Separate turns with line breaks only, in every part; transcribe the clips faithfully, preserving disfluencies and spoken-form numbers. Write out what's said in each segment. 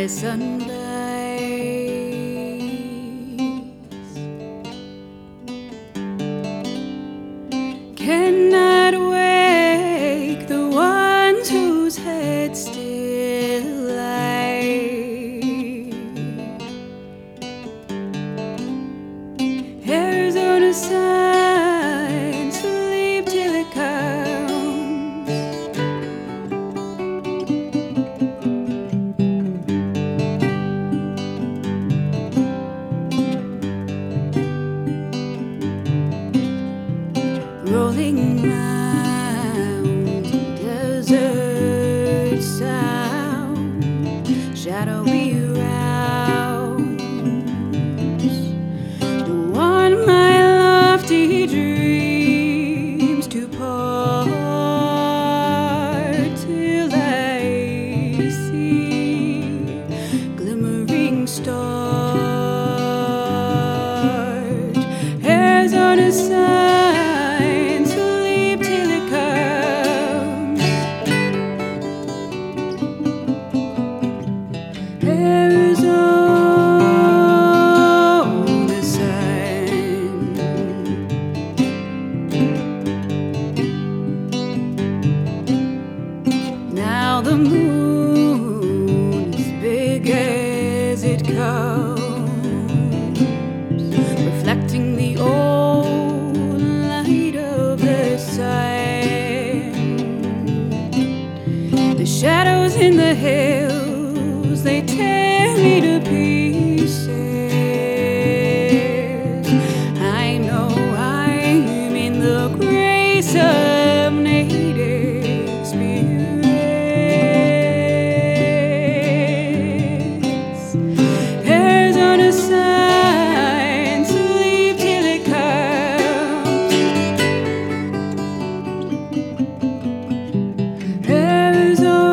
by sunrise. Cannot wake the ones whose heads still lie. Arizona sun, sleep till it comes. Rolling mounds, desert sound, shadowy rounds. Don't want my lofty dreams to part till I see glimmering stars. Arizona sun, Arizona sun. Now the moon, as big as it comes, reflecting the old light of the sun. The shadows in the hills, they tear me to pieces. I know I'm in the grace of native spirits. Arizona sun, sleep till it comes. Arizona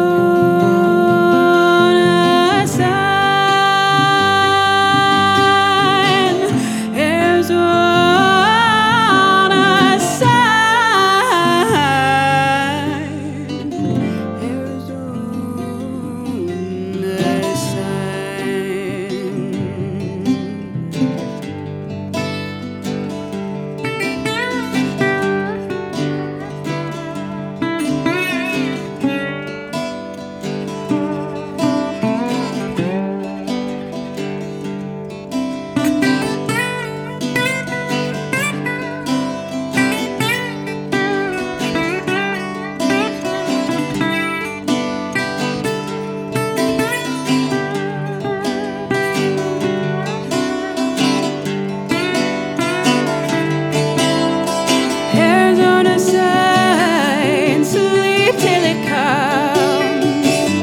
sun, sleep till it comes.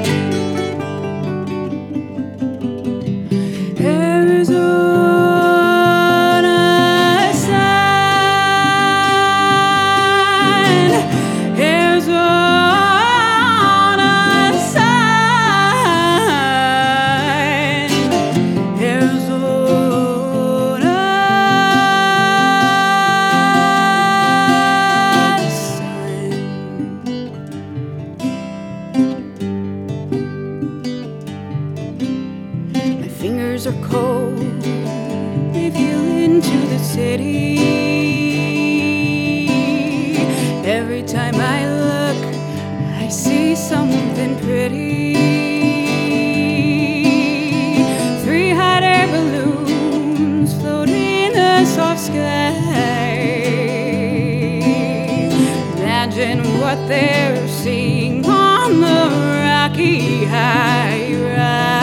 Arizona sun, Arizona sun, Arizona. My fingers are cold, they feel into the city. Every time I look, I see something pretty. Three hot air balloons floating in the soft sky. Imagine what they're seeing on the rocky high rise.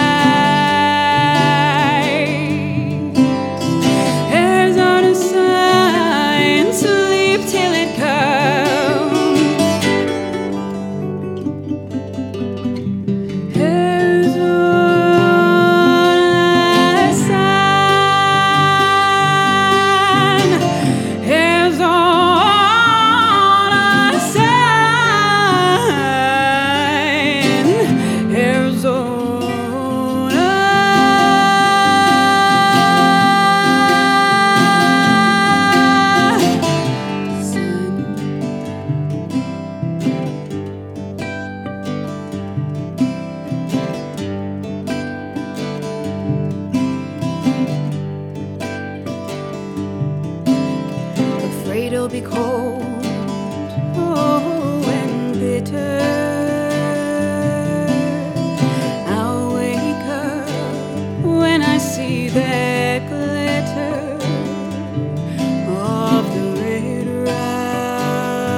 Arizona sun, sleep till it comes. Arizona sun, Arizona sun. will be cold, oh, and bitter. I'll wake up when I see that glitter of the red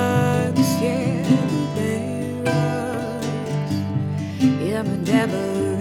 rocks, yeah, the red rocks, yabba dabba.